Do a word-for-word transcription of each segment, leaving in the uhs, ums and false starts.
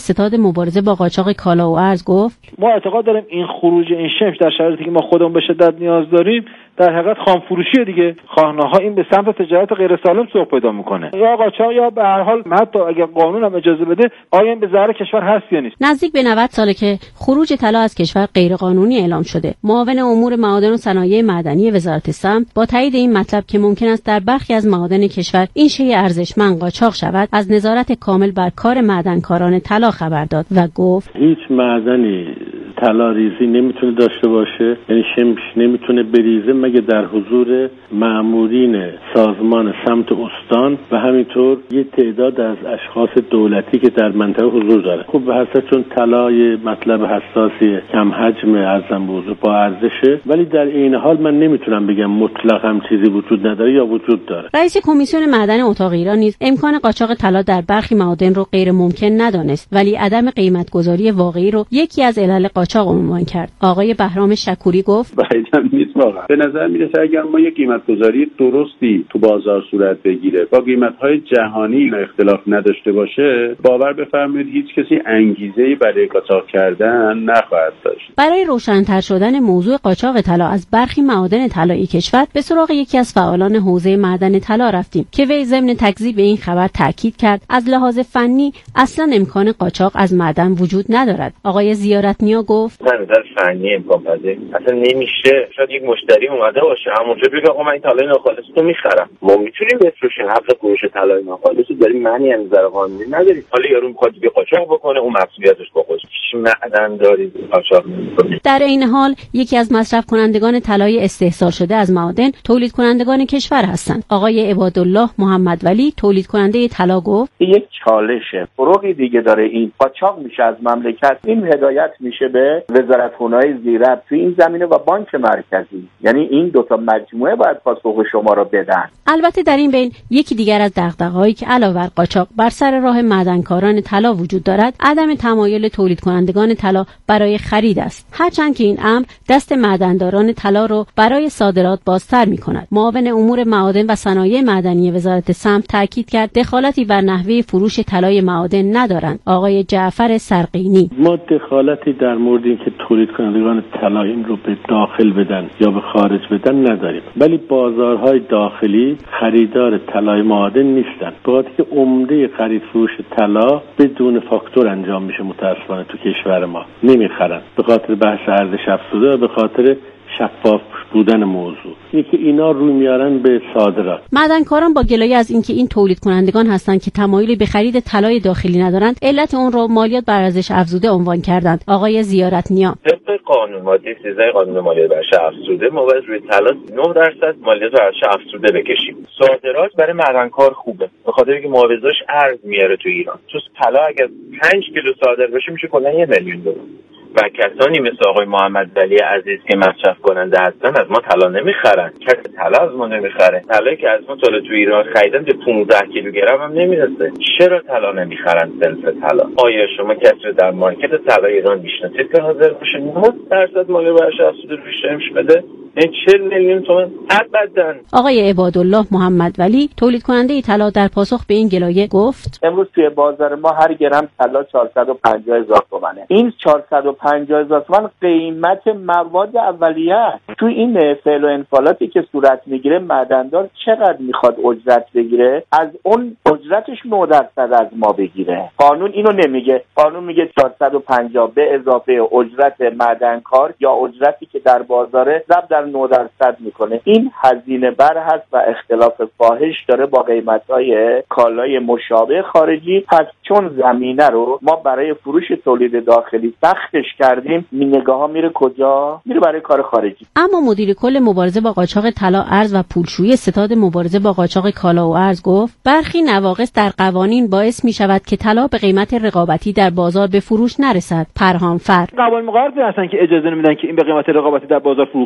ستاد مبارزه با قاچاق کالا و ارز گفت ما اعتقاد داریم این خروج این شمش در شرایطی که ما خودمون به شدت نیاز داریم در حقیقت خامفروشی دیگه. خانه‌ها این به سمت تجارت غیر سالم سوق پیدا میکنه، یا قاچاق یا به هر حال حتی اگر قانون هم اجازه بده آیا این به ضرر کشور هست یا نیست. نزدیک به نود ساله که خروج طلا از کشور غیر قانونی اعلام شده. معاون امور معادن و صنایع معدنی وزارت سمت با تایید این مطلب که ممکن است در برخی از معادن کشور این شیء ارزشمند قاچاق شود، از نظارت کامل بر کار معدنکاران طلا خبر داد و گفت هیچ معدنی طلا ریزی نمیتونه داشته باشه، یعنی شمش نمیتونه بریزه مگه در حضور مأمورین سازمان سمت استان و همینطور یه تعداد از اشخاص دولتی که در منطقه حضور داره. خب به حسب چون طلای مطلب حساسی کم حجم ارزم بوده با ارزشه، ولی در این حال من نمیتونم بگم مطلق هم چیزی وجود نداره یا وجود داره. رئیس کمیسیون معدن اتاق ایران نیز امکان قاچاق طلا در برخی معادن رو غیر ممکن ندانست، ولی عدم قیمت‌گذاری واقعی رو یکی از علل قاچاق عنوان کرد. آقای بهرام شکوری گفت بعیدم نیست واقعا. به نظر میرسه اگر ما یک قیمت‌گذاری درستی تو بازار صورت بگیره با قیمت‌های جهانی اختلاف نداشته باشه، باور بفرمایید هیچ کسی انگیزه‌ای برای قاچاق کردن نخواهد داشت. برای روشن‌تر شدن موضوع قاچاق طلا از برخی معادن طلایی کشور به سراغ یکی از فعالان حوزه معدن طلا رفتیم که وی ضمن تکذیب این خبر تاکید کرد از لحاظ فنی اصلا امکان قاچاق از معدن وجود ندارد. آقای زیارت‌نیا گفت از نظر فنی امکان پذیر اصلا نمیشه. شاید یک مشتری اومده باشه همونجا بگه آقا من این طلای ناخالص رو میخرم، ما میتونیم بفروشیم، حق فروش طلای ناخالص رو داریم، معنی از نظر قانونی نداریم. حالا یارو میخواد دیگه قاچاق بکنه اون مسئولیتش با خودش، هیچ معدن داری قاچاق نمیکنه. در این حال یکی از مصرف کنندگان طلای استحصال شده از معادن تولید کنندگان کشور هستند. آقای عبادالله محمد ولی تولید کننده طلا گفت یک چالشه فروغی دیگه داره، این قاچاق میشه از مملکت. این هدایت میشه به وزارتخونه‌های زیرت تو این زمینه و بانک مرکزی، یعنی این دو تا مجموعه باید پاسخ شما رو بدن. البته در این بین یکی دیگر از دغدغه‌هایی که علاوه بر قاچاق بر سر راه معدنکاران طلا وجود دارد، عدم تمایل تولید کنندگان طلا برای خرید است. هرچند که این امر دست معدنداران طلا رو برای صادرات بازتر می‌کند. معاون امور معادن و صنایع معدنی وزارت سمت تاکید کرد دخالتی بر نحوه فروش طلای معادن ندارند. آقای جعفر سرقینی ما دخالتی در مورد اینکه تولید کنندگان طلا این رو به داخل بدن یا به خارج بدن نداریم، ولی بازارهای داخلی خریدار طلای معادن نیستن. باید که عمده خرید فروش طلا بدون فاکتور انجام میشه، متأسفانه تو کشور ما نمیخرن به خاطر بحث ارزش افزوده و به خاطر شفاف بودن موضوع. اینه که اینا روی میارن به صادرات. معدنکاران با گلایه از اینکه این تولید کنندگان هستند که تمایلی به خرید طلای داخلی ندارند، علت اون رو مالیات بر ارزش افزوده عنوان کردند. آقای زیارت‌نیا طبق قانون ماده سیزده قانون مالیات بر ارزش افزوده ما باید روی طلا نه درصد مالیات بر ارزش افزوده بکشیم. صادرات برای معدنکار خوبه به خاطر اینکه معاوضه‌اش ارز میاره تو ایران. تو طلا اگر پنج کیلو صادر بشه میشه کلا یک میلیون دلار. و کسانی مثل آقای محمد ولی عزیز که مصرف کننده هستن از ما طلا نمیخرن. کسی طلا از ما نمیخره. طلایی که از ما تا تو ایران خریدن به پانزده کیلوگرم هم نمیرسه. چرا طلا نمیخرن؟ صنف طلا. آیا شما کسی رو در مارکت طلا ایران میشناسید که حاضر باشه نه درصد مالیات بر ارزش افزوده روش امش بده؟ این چهل میلیون تومان ابداً. آقای عبادالله محمد ولی تولید کننده طلا در پاسخ به این گلایه گفت امروز توی بازار ما هر گرم طلا چهارصد و پنجاه هزار تومانه. این چهارصد و پنجاه هزار تومان قیمت مواد اولیه است. تو این فعل و انفعالاتی که صورت میگیره معدندار چقدر میخواد اجرت بگیره؟ از اون اجرتش نه درصد از ما بگیره. قانون اینو نمیگه. قانون میگه چهارصد و پنجاه به اضافه اجرت معدنکار یا اجرتی که در بازاره ضرب در نه درصد میکنه. این هزینه بر هست و اختلاف فاحش داره با قیمت‌های کالای مشابه خارجی. پس چون زمینه رو ما برای فروش تولید داخلی سختش کردیم، نگاه ها میره کجا؟ میره برای کار خارجی. اما مدیر کل مبارزه با قاچاق طلا، ارز و پولشویی ستاد مبارزه با قاچاق کالا و ارز گفت برخی نواقص در قوانین باعث می شود که طلا به قیمت رقابتی در بازار به فروش نرسد. پرهام فر قوانین مقرراتی هستن که اجازه نمیدن که این به قیمت رقابتی در بازار فروخته بشه.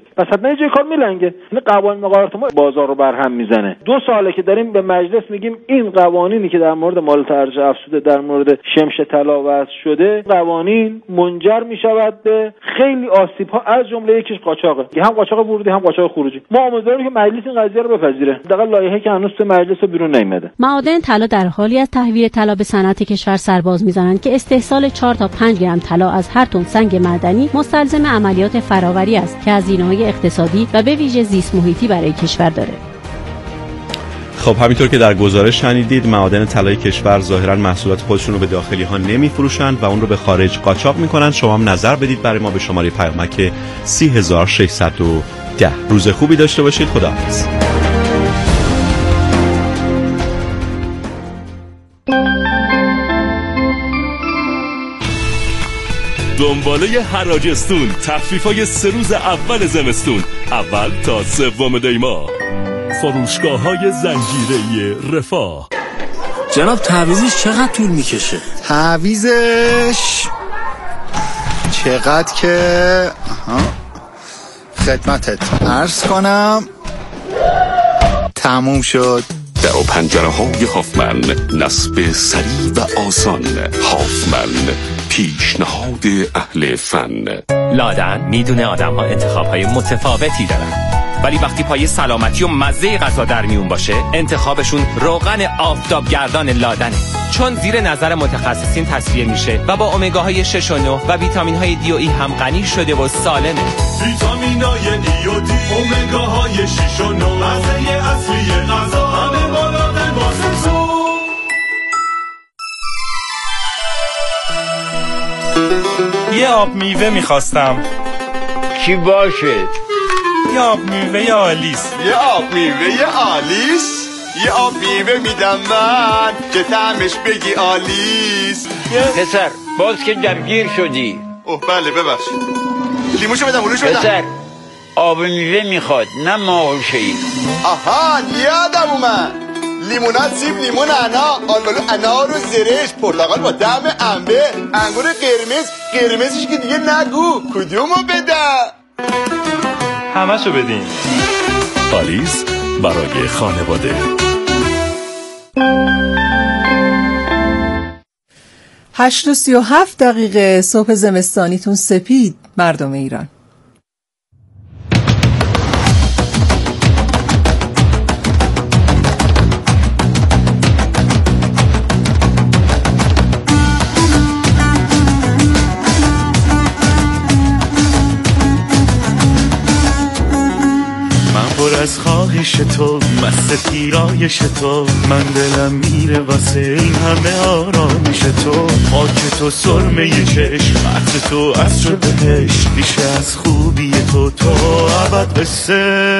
پس حتما یه جای کار میلنگه. این قوانین مقررات ما بازار رو برهم میزنه. دو ساله که داریم به مجلس میگیم این قوانینی که در مورد مالیات ارزش افزوده در مورد شمش طلا وضع شده، قوانین منجر میشود به خیلی آسیب ها، از جمله یکیش قاچاقه، هم قاچاق ورودی هم قاچاق خروجی. ما امیدواریم که مجلس این قضیه رو بپذیره. حداقل لایحه‌ای که هنوز تو مجلس بیرون نیامده. معادن طلا در حالی از تحویل طلا به صنعت کشور سرباز میزنند که استحصال چهار تا پنج گرم طلا از هر تن سنگ معدنی مستلزم عملیات فراوری است که هزینه‌های اقتصادی و به ویژه زیست محیطی برای کشور داره. خب همینطور که در گزارش شنیدید، معادن طلای کشور ظاهرا محصولات خودشون رو به داخلی ها نمیفروشند و اون رو به خارج قاچاق میکنن. شما هم نظر بدید برای ما به شماره پیامک سه هزار و ششصد و ده. روز خوبی داشته باشید. خداحافظ. دنباله حراجستون، تخفیف‌های سه روز اول زمستون، اول تا سوم دی ماه. فروشگاه‌های زنجیره‌ای رفاه. جناب تعویضش چقدر طول میکشه؟ تعویضش چقدر که آها. خدمتت عرض کنم تموم شد. در و پنجره های هافمن، نصب سریع و آسان. هافمن، پیشنهاد اهل فن. لادن میدونه آدم ها انتخاب های متفاوتی دارن، ولی وقتی پای سلامتی و مزه غذا در میون باشه، انتخابشون روغن آفتابگردان لادنه، چون زیر نظر متخصصین تصفیه میشه و با امگاهای شش و نه و ویتامین های دی و ای هم غنی شده و سالمه. ویتامین های ای و دی، امگاهای شش و نه، مزه اصلی غذا، همه با لادن واسه تو. یه آب میوه میخواستم. چی باشه؟ یه آب میوه آلیس. یه آب میوه آلیس؟ یه آب میوه میدم من که طعمش بگی آلیس. پسر باز که دمگیر شدی. اوه بله ببخشید. لیموشو بدم اولوشو بدم. پسر آب میوه میخواد نه ماهوشه‌ای. آها یادم اومد. لیمونات، سیب، لیمون، انا، آلبالو، انار و زرش، پرتقال با طعم انبه، انگور قرمز، قرمزش که دیگه نگو. کدومو بدم؟ همشو بدین. آلیس برای خانواده. هشت و سی و هفت دقیقه صبح زمستانیتون سپید مردم ایران. از خواهش تو، مست پیرایش تو، من دلم میره واسه این همه آرامش تو. خاک تو سرمه چشم، عطر تو عطر بهشت، ریشه از خوبی تو تو ابد قصه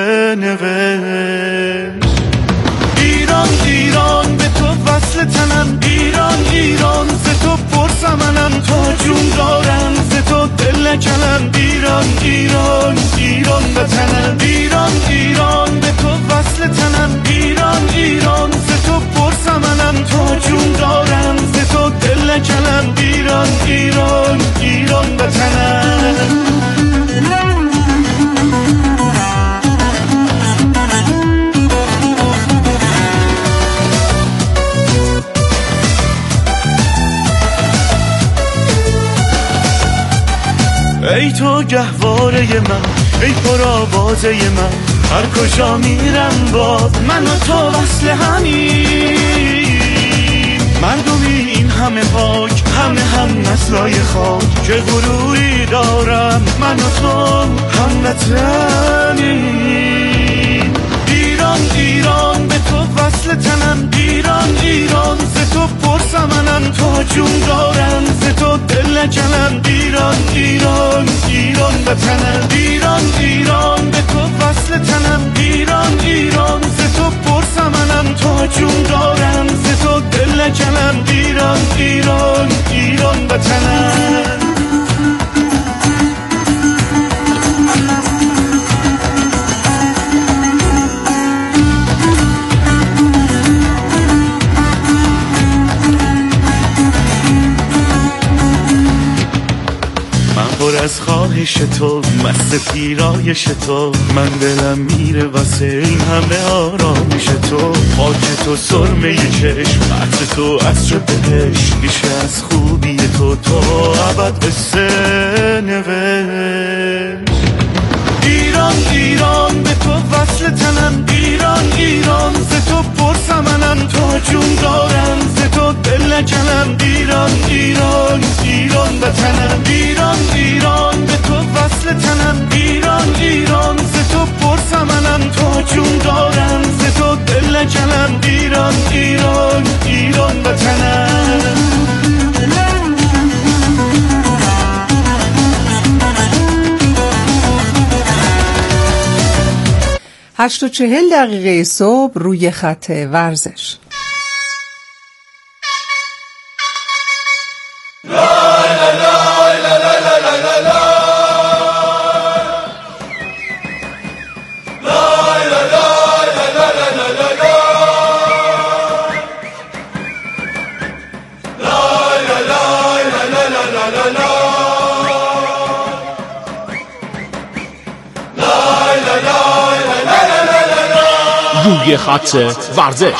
نوشت. ایران ایران به تو وصل تنم، ایران ایران ز تو پرسمنم، تا جون دارم ز تو دل نکنم. ایران ایران ایران وطنم، ایران ایران به تو وصل تنم، ایران ایران ز تو پرسمنم، تا جون دارم ز تو دل نکنم. ایران ایران ایران وطنم. ای تو گهواره من، ای پرآوازه من، هر کجا میرم باز من و تو وصل همین. مردمی این همه پاک، همه هم نسلای خاک، که غروری دارم من و تو هم وطنیم. ایران ایران به تو وصل تنم، ایران ایران ز تو پرسمنم، تا جون دارم ز تو دل نکنم. ایران ایران ایران وطنم، ایران ایران به تو وصل تنم، ایران ایران ز تو پرسمنم، تا جون دارم ز تو دل نکنم. ایران ایران ایران وطنم. از خواهش تو، مست پیرایش تو، من دلم میره واسه این همه آرامش تو. خاک تو سرمه چشم، عطر تو عطر بهشت، میشه از خوبی تو تو ابد قصه نوشت. ایران ایران به تو وصل تنم، ایران ایران ز تو پرسمنم، تو جون دارم ز تو دل نکنم. ایران ایران ایران وطنم، ایران ایران به تو وصل تنم، ایران ایران ز تو پرسمنم، تو جون دارم ز تو دل نکنم. ایران ایران ایران وطنم. هشت و چهل دقیقه صبح روی خط ورزش. روی خط ورزش.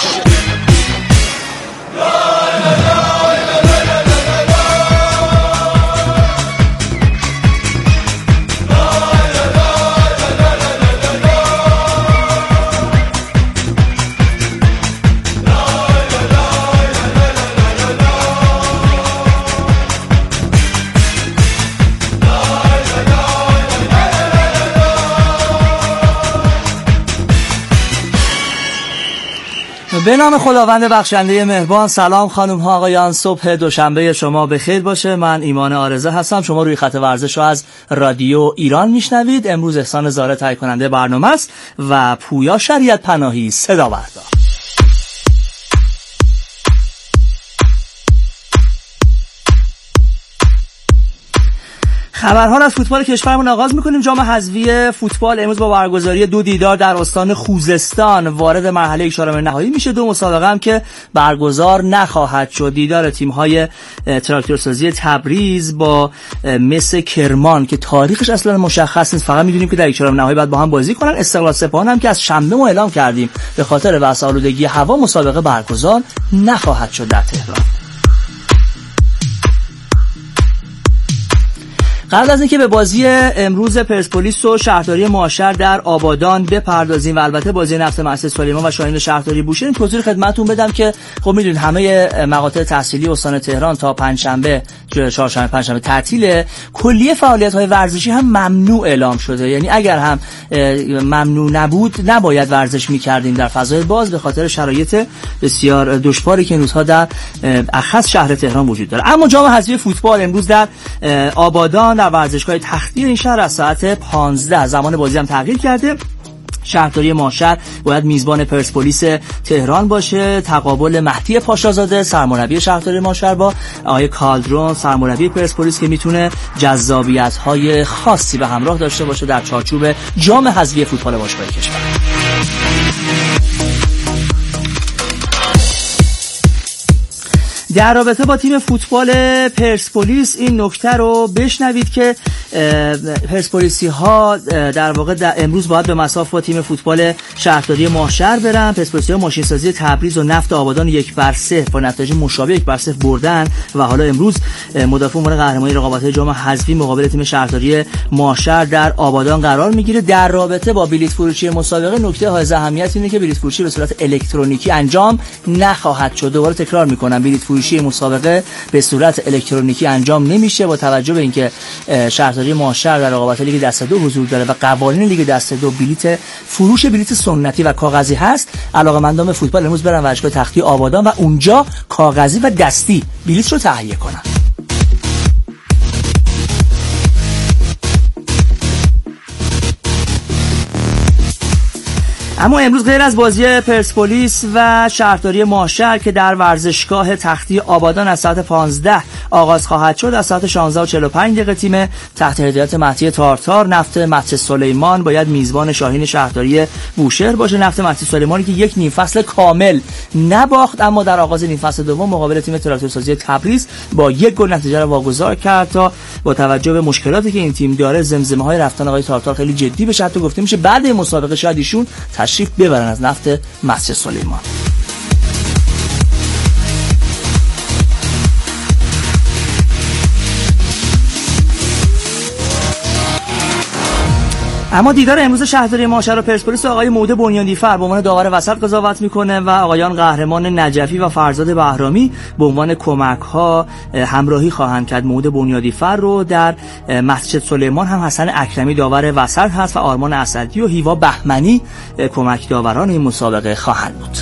به نام خداوند بخشنده مهربان. سلام خانم ها آقایان، صبح دوشنبه شما بخیر باشه. من ایمان آرزه هستم. شما روی خط ورزش رو از رادیو ایران میشنوید. امروز احسان زاره تهیه کننده برنامه است و پویا شریعت پناهی صدا بردار. خبرها از فوتبال کشورمون آغاز میکنیم. جام حذفی فوتبال امروز با برگزاری دو دیدار در استان خوزستان وارد مرحله چهارم نهایی میشه. دو مسابقه هم که برگزار نخواهد شد. دیدار تیم‌های تراکتورسازی تبریز با مس کرمان که تاریخش اصلا مشخص نیست، فقط میدونیم که در چهارم نهایی بعد با هم بازی کنن. استقلال سپاهان هم که از شنبه ما اعلام کردیم به خاطر وضع آلودگی هوا مسابقه برگزار نخواهد شد در تهران. قبل از اینکه به بازی امروز پرسپولیس و شهرداری معاشر در آبادان بپردازیم و البته بازی نفت مسجد سلیمان و شاهین شهرداری بوشهر، توضیح خدمتتون بدم که خب میدونید همه مقاطع تحصیلی استان تهران تا پنجشنبه، چهارشنبه پنجشنبه تعطیله. کلیه فعالیت‌های ورزشی هم ممنوع اعلام شده، یعنی اگر هم ممنوع نبود نباید ورزش می‌کردیم در فضای باز به خاطر شرایط بسیار دشواری که روزها در اخص شهر تهران وجود داره. اما جام حذفی فوتبال امروز در آبادان در ورزشگاه تختی این شهر از ساعت پانزده زمان بازی هم تغییر کرده. شهرداری معاشر باید میزبان پرسپولیس تهران باشه. تقابل مهدی پاشازاده سرمربی شهرداری معاشر با آقای کالدرون سرمربی پرسپولیس که میتونه جذابیت‌های خاصی به همراه داشته باشه در چارچوب جام حذفی فوتبال باشگاه کشور. در رابطه با تیم فوتبال پرسپولیس این نکته رو بشنوید که پرسپولیسی ها در واقع در امروز باید به مصاف با تیم فوتبال شهرداری معاشر برن. پرسپولیسی ها ماشین سازی تبریز و نفت آبادان یک بر صفر با نتایج مشابه یک بر صفر بردن و حالا امروز مدافع امور قهرمانی رقابت‌های جام حذفی مقابل تیم شهرداری معاشر در آبادان قرار میگیره. در رابطه با بلیط فروشی مسابقه نکته های اهمیت اینه که بلیط فروشی به صورت الکترونیکی انجام نخواهد شد. دوباره تکرار میکنم، بلیط فروشی مسابقه به صورت الکترونیکی انجام نمیشه با توجه به اینکه شهرداری معاشر در رقابت لیگ دسته دو حضور داره و قوانین لیگ دسته دو بلیط فروش بلیط سنتی و کاغذی هست. علاقه‌مندان فوتبال امروز برن ورزشگاه تختی آبادان و اونجا کاغذی و دستی بلیط رو تهیه کنن. اما امروز غیر از بازی پرسپولیس و شهرداری معاشر که در ورزشگاه تختی آبادان از ساعت پانزده آغاز خواهد شد. از ساعت شانزده و چهل و پنج دقیقه تیم تحت هدایت مهدی تارتار نفت مهدی سلیمان باید میزبان شاهین شهرداری بوشهر باشه. نفت مهدی سلیمانی که یک نیم فصل کامل نباخت، اما در آغاز نیم فصل دوم مقابل تیم تراکتورسازی تبریز با یک گل نتیجه را واگذار کرد. تا با توجه به مشکلاتی که این تیم داره، زمزمه‌های رفتن آقای تارتار خیلی جدی بشه. حتی گفته میشه بعد این مسابقه شاید ایشون تشریف ببرن از نفت مهدی سلیمان. اما دیدار امروز شهرداری ماشر و پرسپولیس آقای موده بنیادیفر به عنوان داور وسط قضاوت میکنه و آقایان قهرمان نجفی و فرزاد بهرامی به عنوان کمک ها همراهی خواهند کرد. موده بنیادیفر رو در مسجد سلیمان هم حسن اکرمی داور وسط هست و آرمان اسدی و هیوا بهمنی کمک داوران این مسابقه خواهند بود.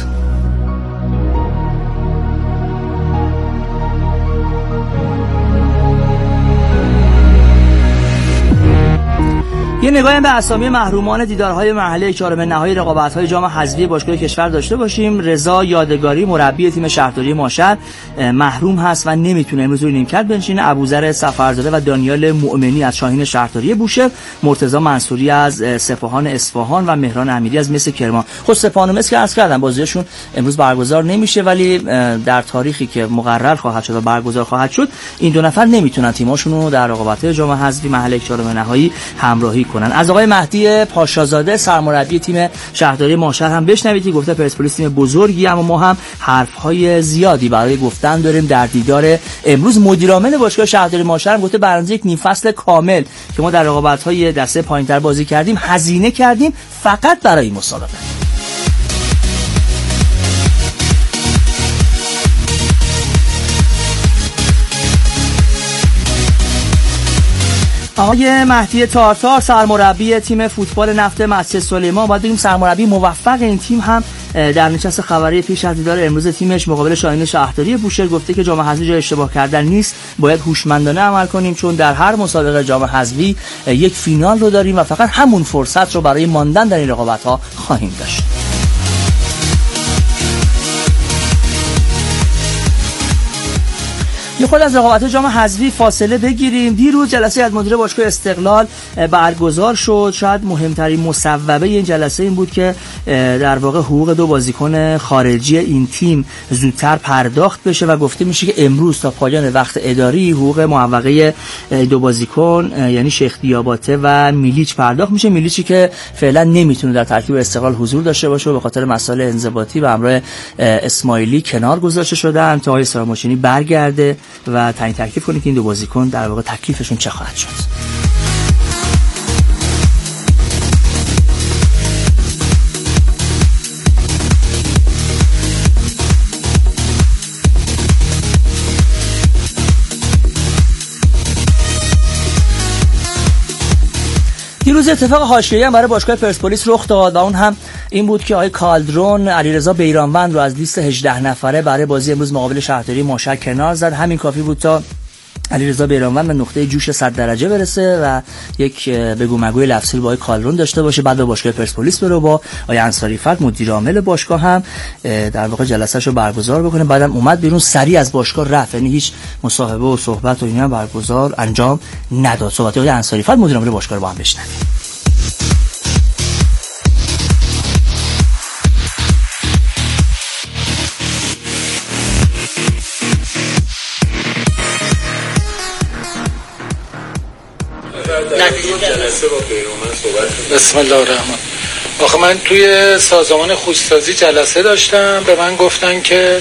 یه نگاهی به اسامی محرومان دیدارهای مرحله چهارم نهایی رقابت‌های جام حذفی باشگاه کشور داشته باشیم. رضا یادگاری مربی تیم شهرداری ماشر محروم هست و نمیتونه امروز روی نیمکت بنشینه. ابوذر سفرزاده و دانیال مؤمنی از شاهین شهرداری بوشهر، مرتضی منصوری از سپاهان اصفهان و مهران امیری از مس کرمان. خود سپاهان و مس که عرض کردم بازیشون امروز برگزار نمیشه، ولی در تاریخی که مقرر خواهد شد و برگزار خواهد شد این دو نفر نمیتونن تیماشون رو در رقابت‌های جام حذفی مرحله چهارم نهایی همراهی کنن. از آقای مهدی پاشازاده سرمربی تیم شهرداری ماشر هم بشنوید که گفته پرسپولیس تیم بزرگی، اما ما هم حرف‌های زیادی برای گفتن داریم در دیدار امروز. مدیر عامل باشگاه شهرداری ماشر هم گفته برنامه یک نیم فصل کامل که ما در رقابت‌های دسته پایین‌تر بازی کردیم هزینه کردیم فقط برای این مسابقه. آقای مهدی تارتار سرمربی تیم فوتبال نفت مسجد سلیمان، باید بگیم سرمربی موفق این تیم، هم در نشست خبری پیش از دیدار امروز تیمش مقابل شاهین شهرداری بوشهر گفته که جام حذفی جای اشتباه کردن نیست، باید هوشمندانه عمل کنیم چون در هر مسابقه جام حذفی یک فینال رو داریم و فقط همون فرصت رو برای ماندن در این رقابت‌ها خواهیم داشت. یه خود از رقابت جام حذفی فاصله بگیریم. دیروز جلسه از مدیر باشگاه استقلال برگزار شد. شاید مهمترین مصوبه این جلسه این بود که در واقع حقوق دو بازیکن خارجی این تیم زودتر پرداخت بشه و گفته میشه که امروز تا پایان وقت اداری حقوق معوقه دو بازیکن یعنی شیخ دیاباته و میلیچ پرداخت میشه. میلیچی که فعلا نمیتونه در ترکیب استقلال حضور داشته باشه و به خاطر مسائل انضباطی و همراه اسماعیلی کنار گذاشته شدن تا آقای سرامشینی برگرده و تعیین تکلیف کنید که این دو بازیکن در واقع تکلیفشون چه خواهد شد. دیروز اتفاق حاشیه‌ای هم برای باشگاه پرسپولیس رخ داد و اون هم این بود که آقای کالدرون علیرضا بیرانوند رو از لیست هجده نفره برای بازی امروز مقابل شهرداری ماشر کنار زد. همین کافی بود تا علیرضا بیرانوند به نقطه جوش صد درجه برسه و یک بگو مگوی لفظی با آقای کالدرون داشته باشه. بعد به باشگاه پرسپولیس بره با آقای انصاری فرد مدیر عامل باشگاه هم در واقع جلسه‌شو برگزار بکنه. بعدم اومد بیرون سریع از باشگاه رفت، یعنی هیچ مصاحبه و صحبت و اینا برگزار انجام نداد. صحبت آقای انصاری فرد مدیر عامل باشگاه رو با هم بشنویم. جلسه با بیرانوند صحبت. بسم الله الرحمن. آخه من توی سازمان خوشسازی جلسه داشتم، به من گفتن که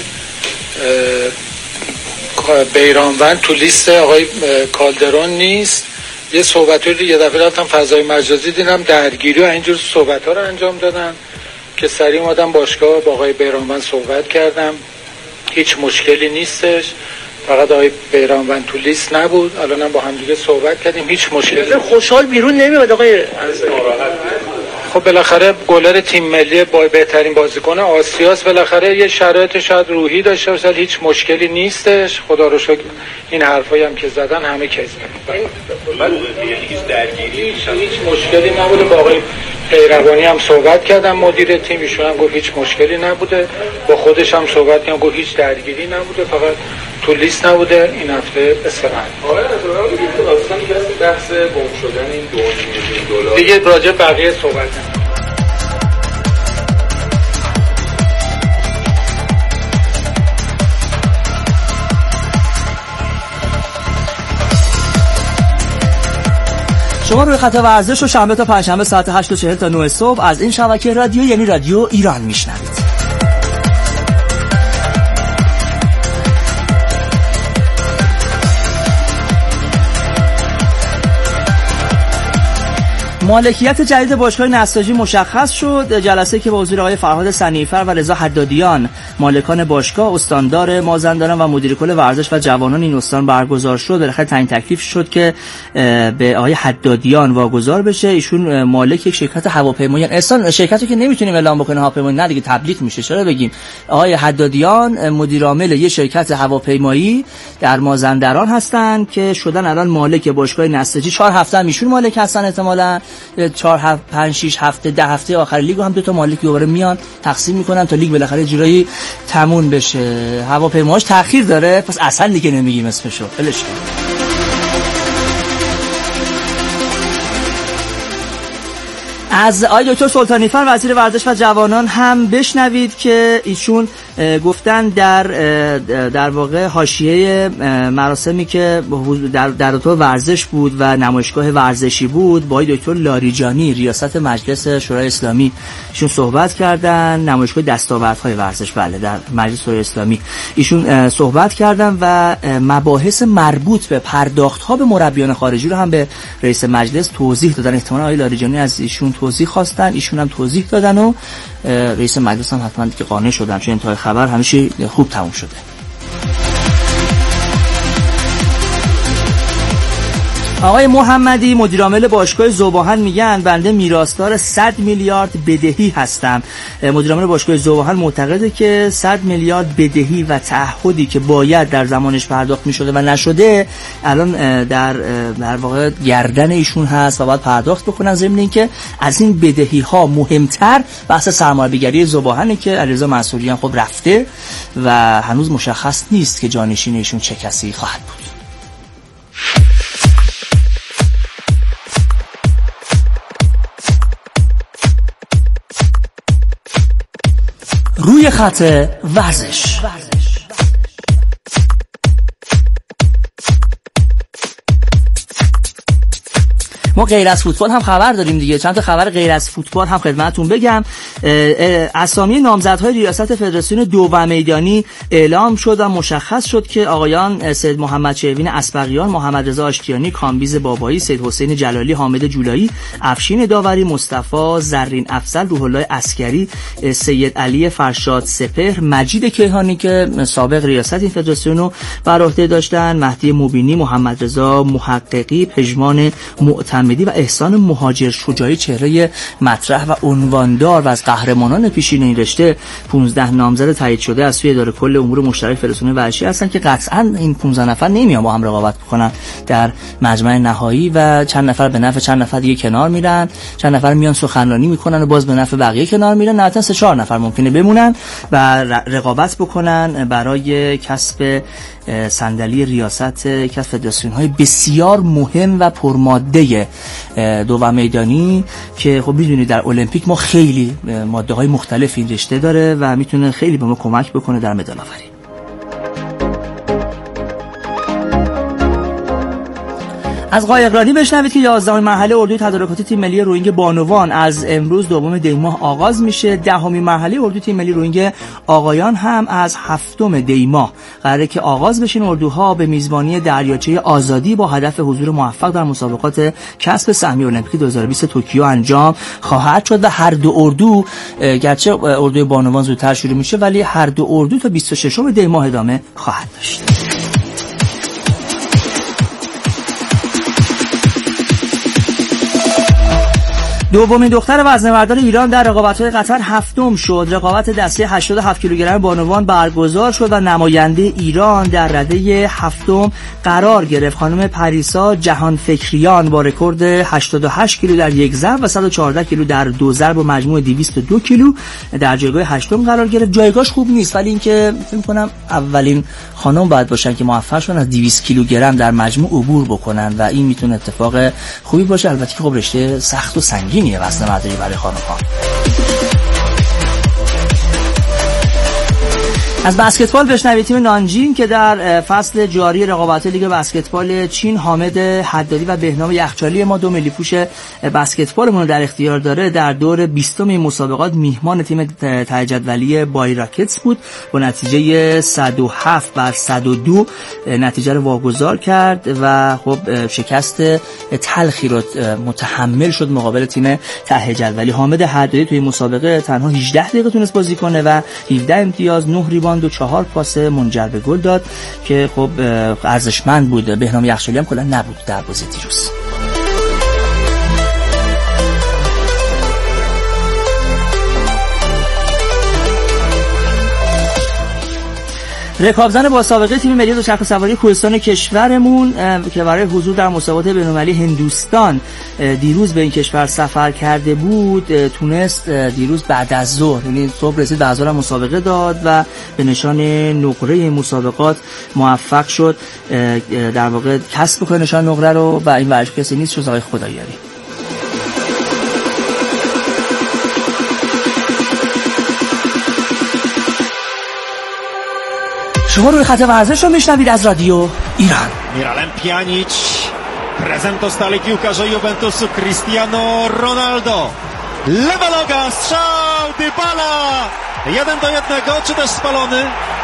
بیرانوند تو لیست آقای کالدرون نیست. یه صحبتی رو یه دفعه رفتم فضای مجازی دیدم درگیری و اینجور صحبت‌ها رو انجام دادن که سریع اومدم باشگاه با آقای بیرانوند صحبت کردم. هیچ مشکلی نیستش، فقط آقای بیرانوند تو لیست نبود. الانم با هم دیگه صحبت کردیم، هیچ مشکلی. خوشحال بیرون نمیاد آقای خب بالاخره گلر تیم ملی با بهترین بازیکن آسیاس، بالاخره یه شرایط شاید روحی داشته باشه، هیچ مشکلی نیستش. خدا رو شکر این حرفایی هم که زدن همه کذبه. من هیچ درگیری هیچ مشکلی نبوده با آقای قیروانی هم صحبت کردم مدیر تیم، ایشون هم گفت هیچ مشکلی نبوده، با خودش هم صحبت کردم گفت هیچ درگیری نبوده، فقط تو لیست نبوده این هفته استراحت. آقای رضایی اصلا کسی بحث گم شدن این دو میلیون دلار دیگه راجع بقیه صحبت نکنم. شما روی خط ورزش و شنبه تا پنجشنبه ساعت هشت و چهل تا نه صبح از این شبکه رادیو یعنی رادیو ایران میشنوید. مالکیت جدید باشگاه نساجی مشخص شد. جلسه که با حضور آقای فرهاد صنیع‌فر و رضا حدادیان مالکان باشگاه، استاندار مازندران و مدیر کل ورزش و جوانان این استان برگزار شد. بالاخره تعیین تکلیف شد که به آقای حدادیان واگذار بشه. ایشون مالک یک شرکت هواپیمایی اصلا شرکتی که نمیتونیم اعلام بکنیم هواپیمایی، نه دیگه تبلیغ میشه، چرا بگیم. آقای حدادیان مدیر عامل یک شرکت هواپیمایی در مازندران هستن که شدن الان مالک باشگاه نساجی. چهار هفته هم ایشون مالک هستن، احتمالاً چهار هفته پنج شش هفته ده هفته آخر لیگ هم دو تا مالک دوباره میان تقسیم میکنن تا لیگ بالاخره جورایی تموم بشه. هواپیماش تأخیر داره، پس اصلا دیگه نمیگیم اسمشو، ولش کن. از آقای دکتر سلطانی‌فر وزیر ورزش و جوانان هم بشنوید که ایشون گفتن در در واقع حاشیه مراسمی که در در اتاق ورزش بود و نمایشگاه ورزشی بود با آقای دکتر لاریجانی ریاست مجلس شورای اسلامی ایشون صحبت کردن. نمایشگاه دستاوردهای ورزش، بله، در مجلس شورای اسلامی ایشون صحبت کردن و مباحث مربوط به پرداخت‌ها به مربیان خارجی رو هم به رئیس مجلس توضیح دادن. احتمالاً آقای لاریجانی از ایشون توضیح خواستن، ایشون هم توضیح دادن و رئیس مجلس هم حتما دیگه قانع شدن، چون انتهای خبر همیشه خوب تموم شده. آقای محمدی مدیر عامل باشگاه ذوباهن میگن بنده میراثدار صد میلیارد بدهی هستم. مدیر عامل باشگاه ذوباهن معتقده که صد میلیارد بدهی و تعهدی که باید در زمانش پرداخت میشده و نشده الان در در واقع گردن ایشون هست و باید پرداخت بکنن. ضمن اینکه از این بدهی ها مهمتر بحث سرمایه‌گذاری ذوباهنه که علیرضا منصوریان خب رفته و هنوز مشخص نیست که جانشین ایشون چه کسی خواهد بود. روی خط ورزش ما غیر از فوتبال هم خبر داریم دیگه. چند تا خبر غیر از فوتبال هم خدمتتون بگم. اسامی نامزدهای ریاست فدراسیون دوم میدانی اعلام شد و مشخص شد که آقایان سید محمد شروین اسبقیان، محمد رضا آشتیانی، کامبیز بابایی، سید حسین جلالی، حامد جولایی، افشین داوری، مصطفی زرین افضل، روح الله عسکری، سید علی فرشاد سپهر، مجید کیهانی که سابق ریاست این فدراسیون رو بر عهده داشتن، مهدی مبینی، محمد رضا محققی، پژمان معتمدی و احسان مهاجر شجاعی چهره مطرح و عنواندار و از قهرمانان پیشین این رشته پانزده نامزد تایید شده از سوی اداره کل امور مشترک فدراسیون ورزشی هستن که قطعا این پانزده نفر نمیان با هم رقابت بکنن در مجمع نهایی و چند نفر به نفع چند نفر دیگه کنار میرن، چند نفر میان سخنرانی میکنن و باز به نفع بقیه کنار میرن. نه تا سه چهار نفر ممکنه بمونن و رقابت بکنن برای کسب صندلی ریاست یکی از فدراسیون‌های بسیار مهم و پرماده دوم میدانی که خب می‌دونید در المپیک ما خیلی ماده‌های مختلف این رشته داره و میتونه خیلی به ما کمک بکنه در مدال آوری. از قایقرانی بشنوید که یازدهمین مرحله اردوی تدارکاتی تیم ملی روینگ بانوان از امروز دوم دی ماه آغاز میشه. دهمین مرحله اردوی تیم ملی روینگ آقایان هم از هفتم دی ماه قراره که آغاز بشین. اردوها به میزبانی دریاچه آزادی با هدف حضور موفق در مسابقات کسب سهمیه المپیک دو هزار و بیست توکیو انجام خواهد شد و هر دو اردو، گرچه اردوی بانوان زودتر شروع میشه ولی هر دو اردو تا بیست و ششم دی ماه ادامه خواهد داشت. دومین دختر وزنه‌بردار ایران در رقابت‌های قطر هفتم شد. رقابت دسته هشتاد و هفت کیلوگرم بانوان برگزار شد و نماینده ایران در رده هفتم قرار گرفت. خانم پریسا جهان فکریان با رکورد هشتاد و هشت کیلو در یک ضرب و صد و چهارده کیلو در دو ضرب با مجموع دویست و دو کیلو در جایگاه هشتم قرار گرفت. جایگاهش خوب نیست، ولی اینکه فکر می‌کنم اولین خانم باید باشن که موفق شدن از دویست کیلوگرم در مجموع عبور بکنن و این میتونه اتفاق خوبی باشه. البته که خب رشته سخت و سنگینیه وزنه‌برداری برای خانم‌ها. از بسکتبال بشنوید تیم نانجین که در فصل جاری رقابت لیگ بسکتبال چین حامد حدادی و بهنام یخچالی ما دو ملی پوش بسکتبالمون رو در اختیار داره. در دور بیستم این مسابقات میهمان تیم ته جدولی بای راکتس بود. با نتیجه صد و هفت بر صد و دو نتیجه رو واگذار کرد و خب شکست تلخی رو متحمل شد مقابل تیم ته جدولی. حامد حدادی توی مسابقه تنها هجده دقیقه تونست بازی کنه و هفده امتیاز، نه ریباند و چهار پاس منجر به گل داد که خب ارزشمند بود. بهنام یخچالی هم کلا نبود در بازی دیروز. رکابزن با سابقه تیم ملی دوچرخه سواری کوهستان کشورمون که برای حضور در مسابقات بین‌المللی هندوستان دیروز به این کشور سفر کرده بود تونست دیروز بعد از ظهر، یعنی صبح رسید بعد از ظهر مسابقه داد و به نشان نقره مسابقات موفق شد در واقع کسب کنه نشان نقره رو و این ورزش کسی نیست جز آقای خداییاری. شما روی خط ورزش رو میشنوید از رادیو ایران. Miralem Pjanić, prezent dostali piłkarze Juventusu Cristiano Ronaldo. Lewa noga, strzał, Dybala, jeden do jednego, czy też spalony?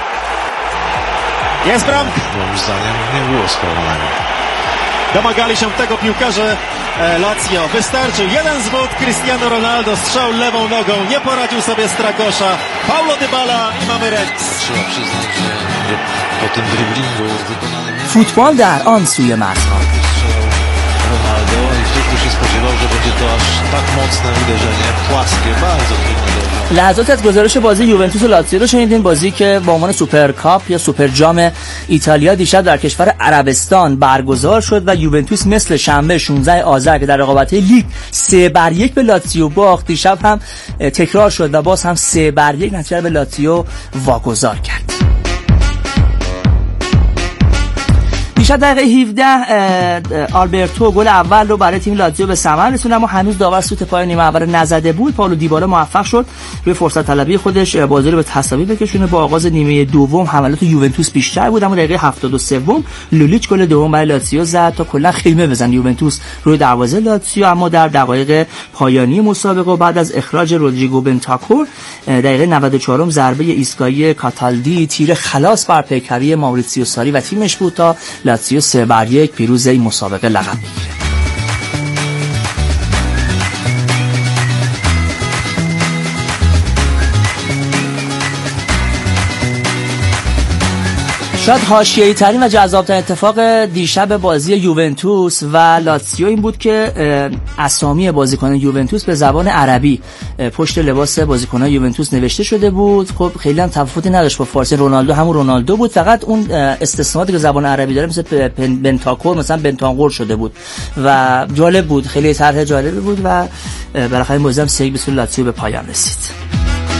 Jest bramka. Moim zdaniem nie było spalonego. Domagali się tego piłkarze Lazio. Wystarczył jeden zwód, Cristiano Ronaldo, strzał lewą nogą, nie poradził sobie Stragosza. Paulo Dybala i mamy remis. Trzeba przyznać, że po tym driblingu wykonanym... فوتبال در آن سوی مرزها. Ronaldo i ktoś się spodziewał, że będzie to aż tak mocne uderzenie, płaskie, bardzo trudne do... لحظات از گزارش بازی یوونتوس و لاتزیو رو شنیدین، بازی که با عنوان سوپر کاپ یا سوپر جام ایتالیا دیشب در کشور عربستان برگزار شد و یوونتوس مثل شنبه شانزده آذر که در رقابت لیگ سه بر یک به لاتزیو باخت، دیشب هم تکرار شد و باز هم سه بر یک نتیجه به لاتزیو واگذار کرد. دیشب دقیقه هفده آلبرتو گل اول رو برای تیم لاتزیو به ثمر رسوند، اما هنوز داور سوت پای نیمه اول نزده بود. پائولو دیبالا موفق شد روی فرصت طلبی خودش بازی رو به تساوی بکشونه. با آغاز نیمه دوم حملات یوونتوس بیشتر بود، اما دقیقه هفتاد و سه لولیچ گل دوم برای لاتزیو زد تا کلا خیمه بزنه یوونتوس روی دروازه لاتزیو. اما در دقایق پایانی مسابقه بعد از اخراج رودریگو بنتاکور دقیقه نود و چهار ضربه ایستگاهی کاتالدی تیر خلاص بر پیکری ماوریتسیو ساری و تیمش بود تا لاتزیو سه بر یک پیروز این مسابقه لقب بگیره. شاید حاشیه‌ای ترین و جذاب‌ترین اتفاق دیشب بازی یوونتوس و لاتزیو این بود که اسامی بازیکنان یوونتوس به زبان عربی پشت لباس بازیکنان یوونتوس نوشته شده بود. خب خیلی هم تفاوتی نداشت با فارسی. رونالدو همون رونالدو بود، فقط اون استثناءاتی که زبان عربی داره مثل بنتاکور مثلا بنتانقور شده بود و جالب بود، خیلی طرح جالبی بود و بالاخره این بازی هم سه یک به لاتزیو به پایان رسید.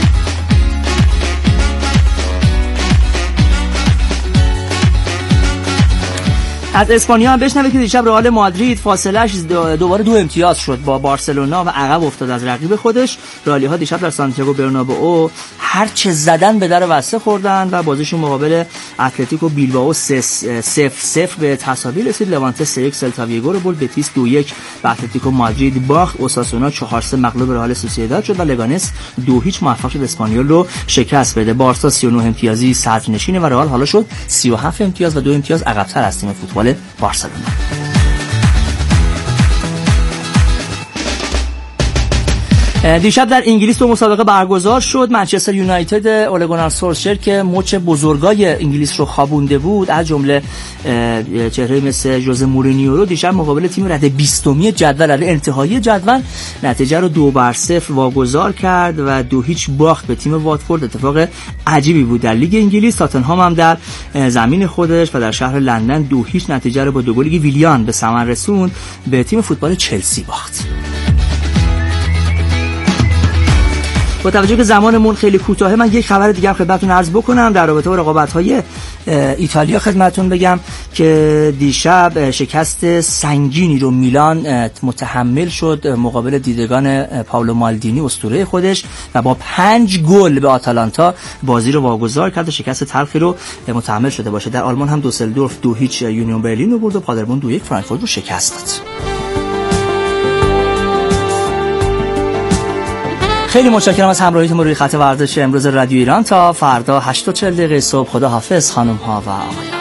از اسپانیا هم بشنوید که دیشب رئال مادرید فاصله‌اش دوباره دو امتیاز شد با بارسلونا و عقب افتاد از رقیب خودش. رئالی‌ها دیشب در سانتیاگو برنابئو هر چه زدن به در وسته خوردن و بازیشون مقابل اتلتیکو بیلبائو صفر صفر به تساوی رسید. لوانته سه یک سلتا ویگو رو برد، بتیس دو یک به اتلتیکو مادرید باخت، اوساسونا چهار سه مغلوب رئال سوسییداد شد و لگانس دو هیچ موفق شد اسپانیول رو شکست بده. بارسا سی و نه امتیازی صدرنشینه و رئال حالا شد سی و هفت امتیاز و دو امتیاز عقب‌تر از تیم فوتبال بارسلونا. دیشب در انگلیس دو مسابقه برگزار شد. منچستر یونایتد اول گونار سولشر که مچ بزرگای انگلیس رو خوابونده بود، از جمله چهره مثل ژوزه مورینیو رو دیشب مقابل تیم رده بیستمی جدول، رده انتهایی جدول، نتیجه رو دو بر صفر واگذار کرد و دو هیچ باخت به تیم واتفورد. اتفاق عجیبی بود در لیگ انگلیس. تاتنهام هم در زمین خودش و در شهر لندن دو هیچ نتیجه رو با دو گل ویلیان به ثمر رسوند، به تیم فوتبال چلسی باخت. با توجه به زمانمون خیلی کوتاهه، من یک خبر دیگه هم خدمتتون عرض بکنم در رابطه با رقابت‌های ایتالیا. خدمتتون بگم که دیشب شکست سنگینی رو میلان متحمل شد مقابل دیدگان پائولو مالدینی اسطوره خودش و با پنج گل به آتالانتا بازی رو واگذار کرد و شکست تلخی رو متحمل شده باشه. در آلمان هم دوسلدورف دو هیچ یونیون برلین رو برد و پادربورن دو یک فرانکفورت رو شکست داد. خیلی متشکرم از همراهیتون روی خط ورزش امروز رادیو ایران. تا فردا هشت و چهل دقیقه صبح. خدا حافظ خانم ها و آقایان.